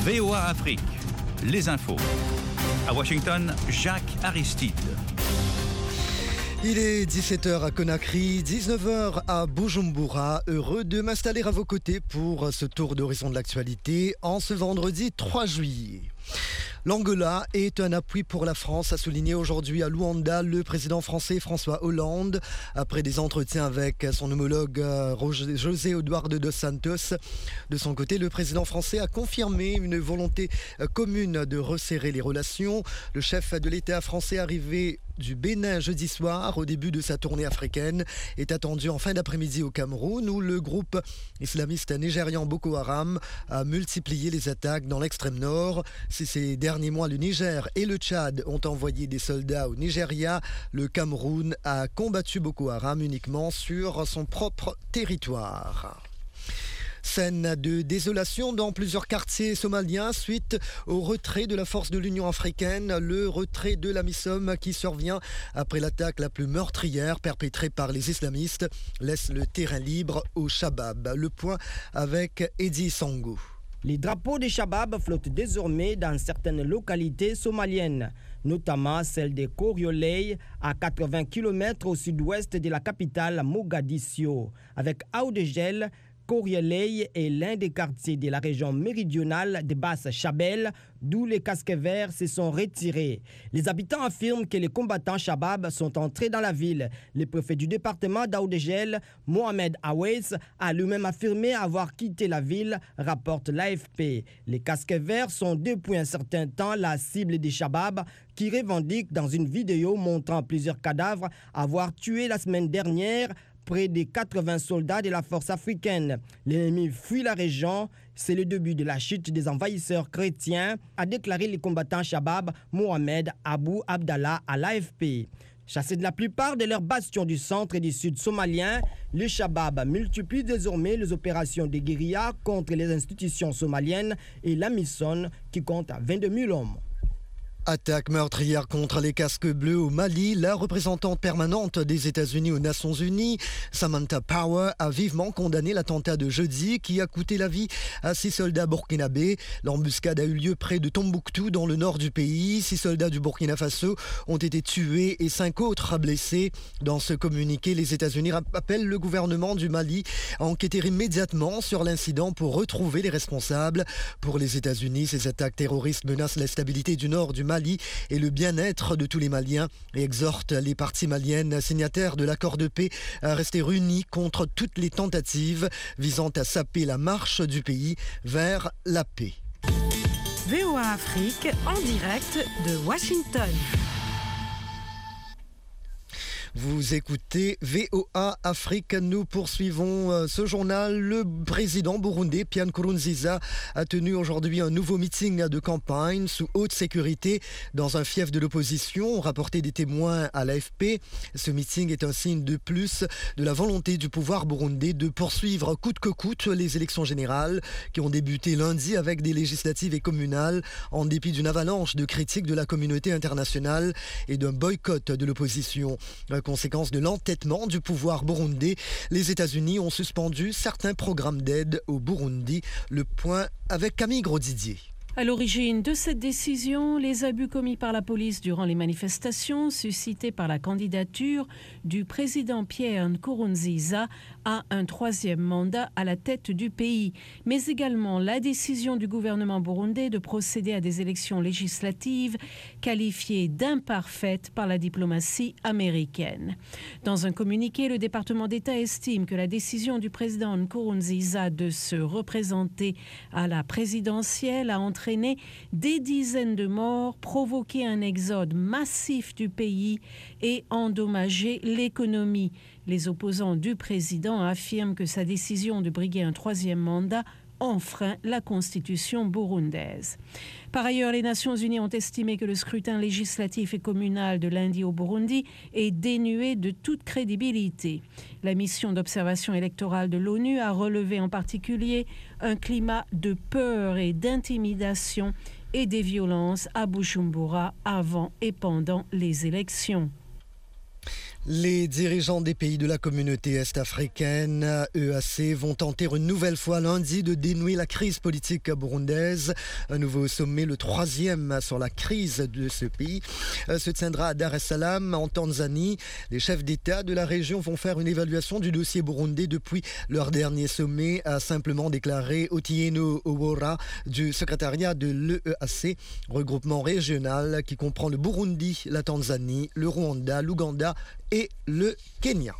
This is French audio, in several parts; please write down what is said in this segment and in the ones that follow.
VOA Afrique, les infos. À Washington, Jacques Aristide. Il est 17h à Conakry, 19h à Bujumbura. Heureux de m'installer à vos côtés pour ce tour d'horizon de l'actualité en ce vendredi 3 juillet. L'Angola est un appui pour la France, a souligné aujourd'hui à Luanda le président français François Hollande. Après des entretiens avec son homologue José Eduardo dos Santos. De son côté, le président français a confirmé une volonté commune de resserrer les relations. Le chef de l'État français arrivé du Bénin jeudi soir au début de sa tournée africaine est attendu en fin d'après-midi au Cameroun où le groupe islamiste nigérian Boko Haram a multiplié les attaques dans l'extrême nord. Si ces derniers mois le Niger et le Tchad ont envoyé des soldats au Nigeria, le Cameroun a combattu Boko Haram uniquement sur son propre territoire. Scène de désolation dans plusieurs quartiers somaliens suite au retrait de la force de l'Union africaine, le retrait de l'AMISOM qui survient après l'attaque la plus meurtrière perpétrée par les islamistes laisse le terrain libre au Shabab. Le point avec Eddie Sango. Les drapeaux des Shabab flottent désormais dans certaines localités somaliennes, notamment celle de Koriolei, à 80 km au sud-ouest de la capitale Mogadiscio. Avec Aoudegel, Koriolei est l'un des quartiers de la région méridionale de Basse-Chabelle, d'où les casques verts se sont retirés. Les habitants affirment que les combattants Shabab sont entrés dans la ville. Le préfet du département d'Aoudegel, Mohamed Awais, a lui-même affirmé avoir quitté la ville, rapporte l'AFP. Les casques verts sont depuis un certain temps la cible des Shabab qui revendiquent dans une vidéo montrant plusieurs cadavres avoir tué la semaine dernière près de 80 soldats de la force africaine. L'ennemi fuit la région. C'est le début de la chute des envahisseurs chrétiens, a déclaré le combattant Shabab Mohamed Abou Abdallah à l'AFP. Chassés de la plupart de leurs bastions du centre et du sud somalien, les Shabab multiplient désormais les opérations de guérilla contre les institutions somaliennes et l'AMISOM qui compte 22 000 hommes. Attaque meurtrière contre les casques bleus au Mali. La représentante permanente des États-Unis aux Nations Unies, Samantha Power, a vivement condamné l'attentat de jeudi qui a coûté la vie à 6 soldats burkinabés. L'embuscade a eu lieu près de Tombouctou, dans le nord du pays. 6 soldats du Burkina Faso ont été tués et 5 autres blessés. Dans ce communiqué, les États-Unis appellent le gouvernement du Mali à enquêter immédiatement sur l'incident pour retrouver les responsables. Pour les États-Unis, ces attaques terroristes menacent la stabilité du nord du Mali et le bien-être de tous les Maliens et exhorte les parties maliennes signataires de l'accord de paix à rester unis contre toutes les tentatives visant à saper la marche du pays vers la paix. VOA Afrique en direct de Washington. Vous écoutez VOA Afrique. Nous poursuivons ce journal. Le président burundais Pierre Nkurunziza a tenu aujourd'hui un nouveau meeting de campagne sous haute sécurité dans un fief de l'opposition, ont rapporté des témoins à l'AFP. Ce meeting est un signe de plus de la volonté du pouvoir burundais de poursuivre coûte que coûte les élections générales qui ont débuté lundi avec des législatives et communales en dépit d'une avalanche de critiques de la communauté internationale et d'un boycott de l'opposition. Conséquence de l'entêtement du pouvoir burundais, les États-Unis ont suspendu certains programmes d'aide au Burundi. Le point avec Camille Grosdidier. À l'origine de cette décision, les abus commis par la police durant les manifestations suscitées par la candidature du président Pierre Nkurunziza à un 3e mandat à la tête du pays, mais également la décision du gouvernement burundais de procéder à des élections législatives qualifiées d'imparfaites par la diplomatie américaine. Dans un communiqué, le département d'État estime que la décision du président Nkurunziza de se représenter à la présidentielle a entraîné des dizaines de morts, provoqué un exode massif du pays et endommagé l'économie. Les opposants du président affirment que sa décision de briguer un 3e mandat enfreint la constitution burundaise. Par ailleurs, les Nations Unies ont estimé que le scrutin législatif et communal de lundi au Burundi est dénué de toute crédibilité. La mission d'observation électorale de l'ONU a relevé en particulier un climat de peur et d'intimidation et des violences à Bujumbura avant et pendant les élections. Les dirigeants des pays de la communauté est-africaine, EAC, vont tenter une nouvelle fois lundi de dénouer la crise politique burundaise. Un nouveau sommet, le 3e sur la crise de ce pays, se tiendra à Dar es Salaam, en Tanzanie. Les chefs d'État de la région vont faire une évaluation du dossier burundais depuis leur dernier sommet, a simplement déclaré Otieno Owora du secrétariat de l'EAC, regroupement régional qui comprend le Burundi, la Tanzanie, le Rwanda, l'Ouganda et le Kenya.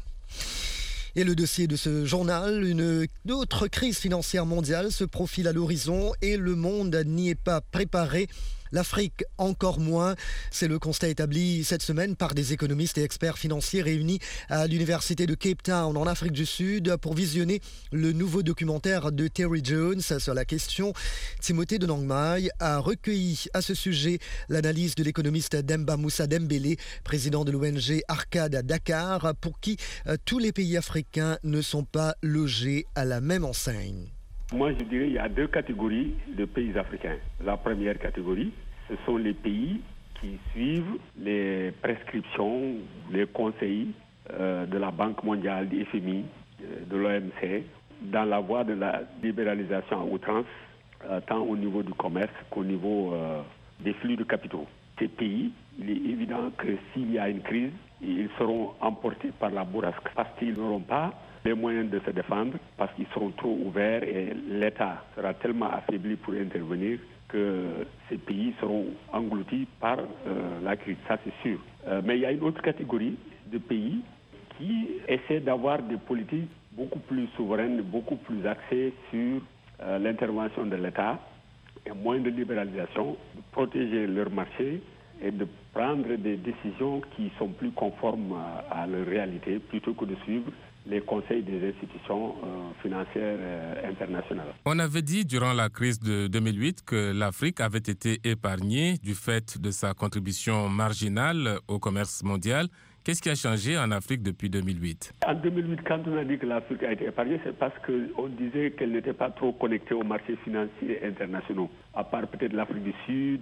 Et le dossier de ce journal, une autre crise financière mondiale se profile à l'horizon et le monde n'y est pas préparé. L'Afrique encore moins. C'est le constat établi cette semaine par des économistes et experts financiers réunis à l'université de Cape Town en Afrique du Sud pour visionner le nouveau documentaire de Terry Jones sur la question. Timothée de Nangmai a recueilli à ce sujet l'analyse de l'économiste Demba Moussa Dembélé, président de l'ONG Arcade à Dakar, pour qui tous les pays africains ne sont pas logés à la même enseigne. Moi, je dirais qu'il y a deux catégories de pays africains. La première catégorie, ce sont les pays qui suivent les prescriptions, les conseils de la Banque mondiale, du FMI, de l'OMC, dans la voie de la libéralisation à outrance, tant au niveau du commerce qu'au niveau des flux de capitaux. Ces pays, il est évident que s'il y a une crise, ils seront emportés par la bourrasque parce qu'ils n'auront pas les moyens de se défendre, parce qu'ils seront trop ouverts et l'État sera tellement affaibli pour intervenir que ces pays seront engloutis par la crise, ça c'est sûr. Mais il y a une autre catégorie de pays qui essaient d'avoir des politiques beaucoup plus souveraines, beaucoup plus axées sur l'intervention de l'État et moins de libéralisation, de protéger leur marché et de prendre des décisions qui sont plus conformes à leur réalité plutôt que de suivre les conseils des institutions financières internationales. On avait dit durant la crise de 2008 que l'Afrique avait été épargnée du fait de sa contribution marginale au commerce mondial. Qu'est-ce qui a changé en Afrique depuis 2008 ? En 2008, quand on a dit que l'Afrique a été épargnée, c'est parce qu'on disait qu'elle n'était pas trop connectée aux marchés financiers internationaux, à part peut-être l'Afrique du Sud,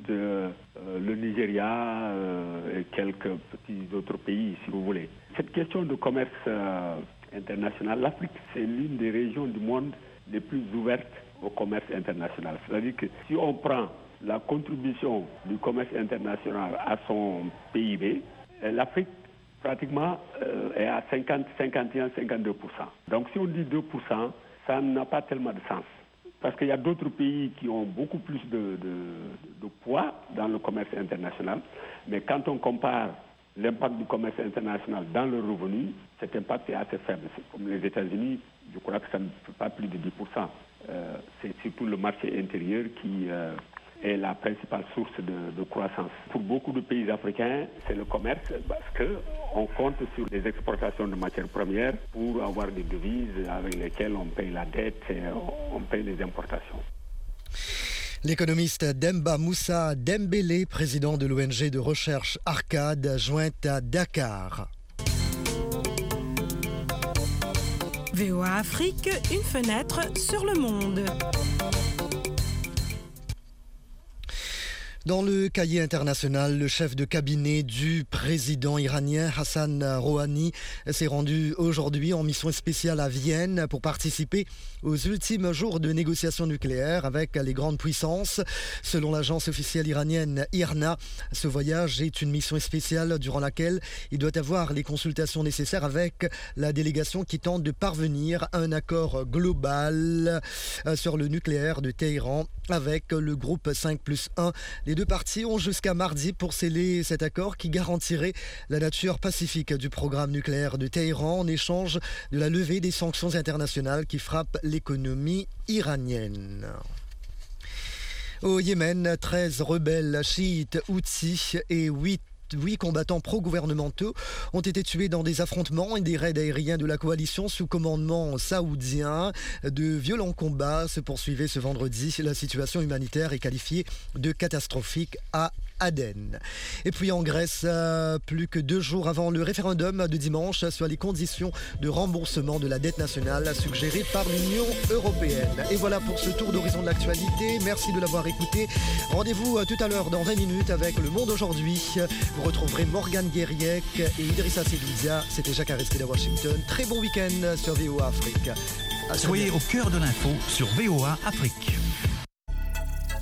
le Nigeria et quelques petits autres pays, si vous voulez. Cette question de commerce international, l'Afrique, c'est l'une des régions du monde les plus ouvertes au commerce international. C'est-à-dire que si on prend la contribution du commerce international à son PIB, l'Afrique pratiquement est à 50, 51, 52%. Donc si on dit 2%, ça n'a pas tellement de sens. Parce qu'il y a d'autres pays qui ont beaucoup plus de poids dans le commerce international. Mais quand on compare l'impact du commerce international dans le revenu, cet impact est assez faible. C'est comme les États-Unis, je crois que ça ne fait pas plus de 10%. C'est surtout le marché intérieur qui est la principale source de croissance. Pour beaucoup de pays africains, c'est le commerce parce qu'on compte sur les exportations de matières premières pour avoir des devises avec lesquelles on paye la dette et on paye les importations. L'économiste Demba Moussa Dembélé, président de l'ONG de recherche Arcade, jointe à Dakar. VOA Afrique, une fenêtre sur le monde. Dans le cahier international, le chef de cabinet du président iranien Hassan Rouhani s'est rendu aujourd'hui en mission spéciale à Vienne pour participer aux ultimes jours de négociations nucléaires avec les grandes puissances. Selon l'agence officielle iranienne IRNA, ce voyage est une mission spéciale durant laquelle il doit avoir les consultations nécessaires avec la délégation qui tente de parvenir à un accord global sur le nucléaire de Téhéran avec le groupe 5+1. Les deux parties ont jusqu'à mardi pour sceller cet accord qui garantirait la nature pacifique du programme nucléaire de Téhéran en échange de la levée des sanctions internationales qui frappent l'économie iranienne. Au Yémen, 13 rebelles chiites houthis et 8 combattants pro-gouvernementaux ont été tués dans des affrontements et des raids aériens de la coalition sous commandement saoudien. De violents combats se poursuivaient ce vendredi. La situation humanitaire est qualifiée de catastrophique à Aden. Et puis en Grèce, plus que 2 jours avant le référendum de dimanche sur les conditions de remboursement de la dette nationale suggérée par l'Union européenne. Et voilà pour ce tour d'horizon de l'actualité. Merci de l'avoir écouté. Rendez-vous tout à l'heure dans 20 minutes avec Le Monde aujourd'hui. Vous vous retrouverez Morgane Guerriec et Idrissa Seloudia. C'était Jacques Aristide à Washington. Très bon week-end sur VOA Afrique. Soyez au cœur de l'info sur VOA Afrique.